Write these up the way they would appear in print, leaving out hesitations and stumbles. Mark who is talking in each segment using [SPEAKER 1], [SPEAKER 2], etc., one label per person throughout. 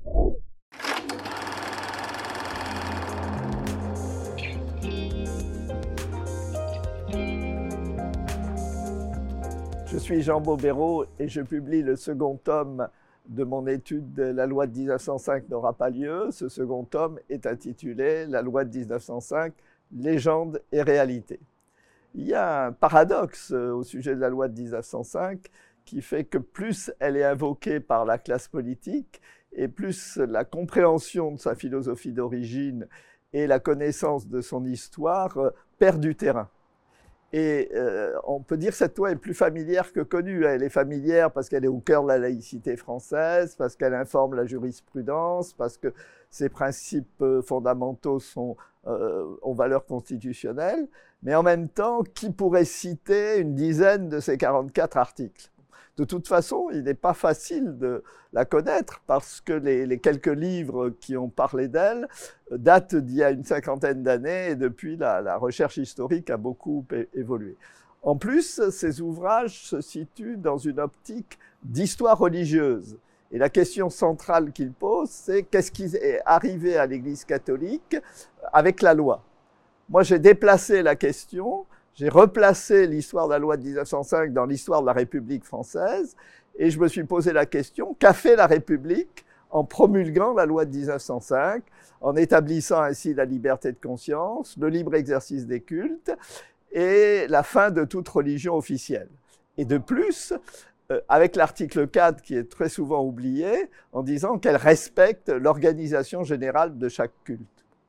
[SPEAKER 1] Je suis Jean Bobéro et je publie le second tome de mon étude « La loi de 1905 n'aura pas lieu ». Ce second tome est intitulé « La loi de 1905, légende et réalité ». Il y a un paradoxe au sujet de la loi de 1905 qui fait que plus elle est invoquée par la classe politique et plus la compréhension de sa philosophie d'origine et la connaissance de son histoire perd du terrain. Et on peut dire que cette loi est plus familière que connue. Elle est familière parce qu'elle est au cœur de la laïcité française, parce qu'elle informe la jurisprudence, parce que ses principes fondamentaux ont valeur constitutionnelle. Mais en même temps, qui pourrait citer une dizaine de ces 44 articles ? De toute façon, il n'est pas facile de la connaître parce que les quelques livres qui ont parlé d'elle datent d'il y a une cinquantaine d'années et depuis, la recherche historique a beaucoup évolué. En plus, ces ouvrages se situent dans une optique d'histoire religieuse. Et la question centrale qu'ils posent, c'est qu'est-ce qui est arrivé à l'Église catholique avec la loi ? Moi, j'ai déplacé la question. J'ai replacé l'histoire de la loi de 1905 dans l'histoire de la République française et je me suis posé la question, qu'a fait la République en promulguant la loi de 1905, en établissant ainsi la liberté de conscience, le libre exercice des cultes et la fin de toute religion officielle. Et de plus, avec l'article 4 qui est très souvent oublié, en disant qu'elle respecte l'organisation générale de chaque culte.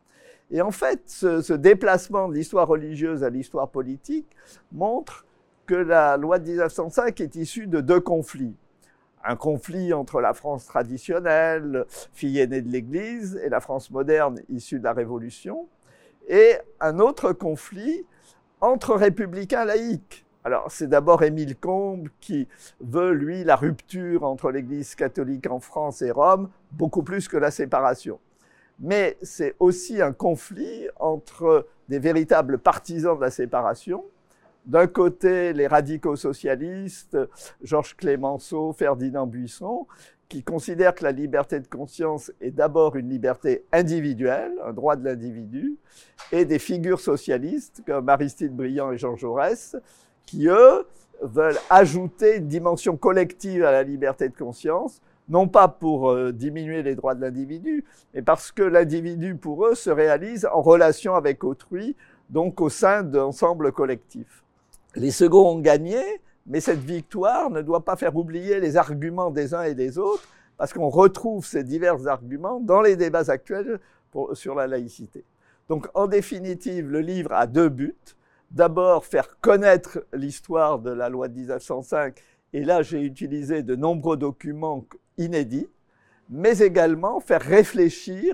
[SPEAKER 1] Et en fait, ce déplacement de l'histoire religieuse à l'histoire politique montre que la loi de 1905 est issue de deux conflits. Un conflit entre la France traditionnelle, fille aînée de l'Église, et la France moderne issue de la Révolution, et un autre conflit entre républicains laïcs. Alors, c'est d'abord Émile Combes qui veut, lui, la rupture entre l'Église catholique en France et Rome, beaucoup plus que la séparation. Mais c'est aussi un conflit entre des véritables partisans de la séparation. D'un côté, les radicaux socialistes, Georges Clemenceau, Ferdinand Buisson, qui considèrent que la liberté de conscience est d'abord une liberté individuelle, un droit de l'individu, et des figures socialistes comme Aristide Briand et Jean Jaurès, qui, eux, veulent ajouter une dimension collective à la liberté de conscience, non pas pour diminuer les droits de l'individu, mais parce que l'individu, pour eux, se réalise en relation avec autrui, donc au sein d'ensembles collectifs. Les seconds ont gagné, mais cette victoire ne doit pas faire oublier les arguments des uns et des autres, parce qu'on retrouve ces divers arguments dans les débats actuels sur la laïcité. Donc, en définitive, le livre a deux buts. D'abord, faire connaître l'histoire de la loi de 1905, et là, j'ai utilisé de nombreux documents inédits, mais également faire réfléchir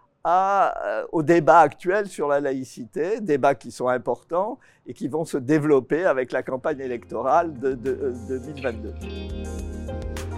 [SPEAKER 1] au débat actuel sur la laïcité, débats qui sont importants et qui vont se développer avec la campagne électorale de 2022.